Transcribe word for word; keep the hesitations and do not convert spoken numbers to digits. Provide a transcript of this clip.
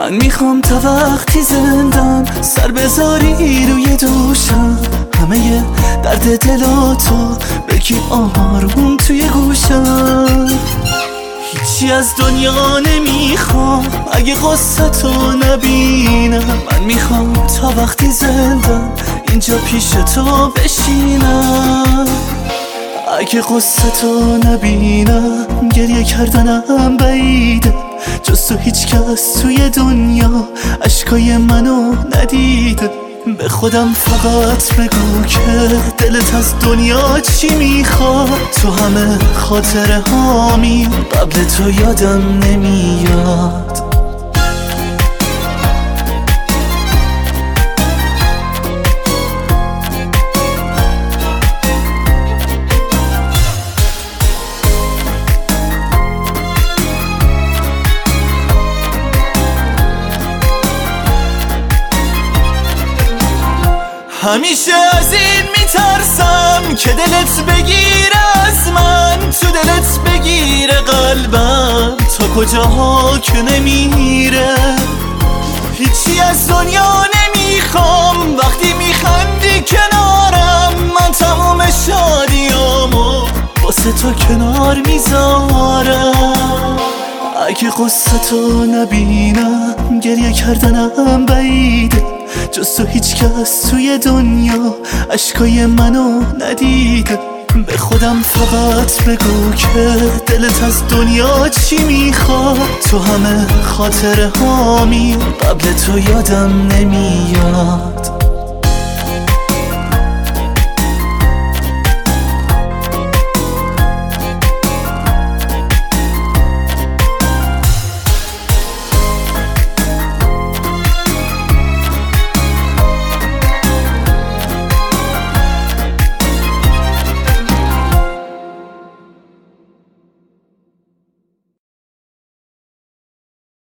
من میخوام تا وقتی زندم سر بذاری روی دوشم، همه درد دلاتو بگی آروم توی گوشم. هیچی از دنیا نمیخوام اگه قصه تو نبینم. من میخوام تا وقتی زندم اینجا پیش تو بشینم. اگه قصه تو نبینم گریه کردنم بعیده، جز تو هیچ کس توی دنیا اشکای منو ندیده. به خودم فقط بگو که دلت از دنیا چی میخواد. تو همه خاطره هامی قبل تو یادم نمیاد. همیشه از این میترسم که دلت بگیره از من، تو دلت بگیره قلبم تا کجاها که نمیره. هیچی از دنیا نمیخوام وقتی میخندی کنارم. من تمام شادیامو واسه تو کنار میذارم. اگه قصه تو نبینم گریه کردنم بعیده، جز تو هیچ کس توی دنیا اشکای منو ندیده. به خودم فقط بگو که دلت از دنیا چی میخواد. تو همه خاطره هامی قبل تو یادم نمیاد.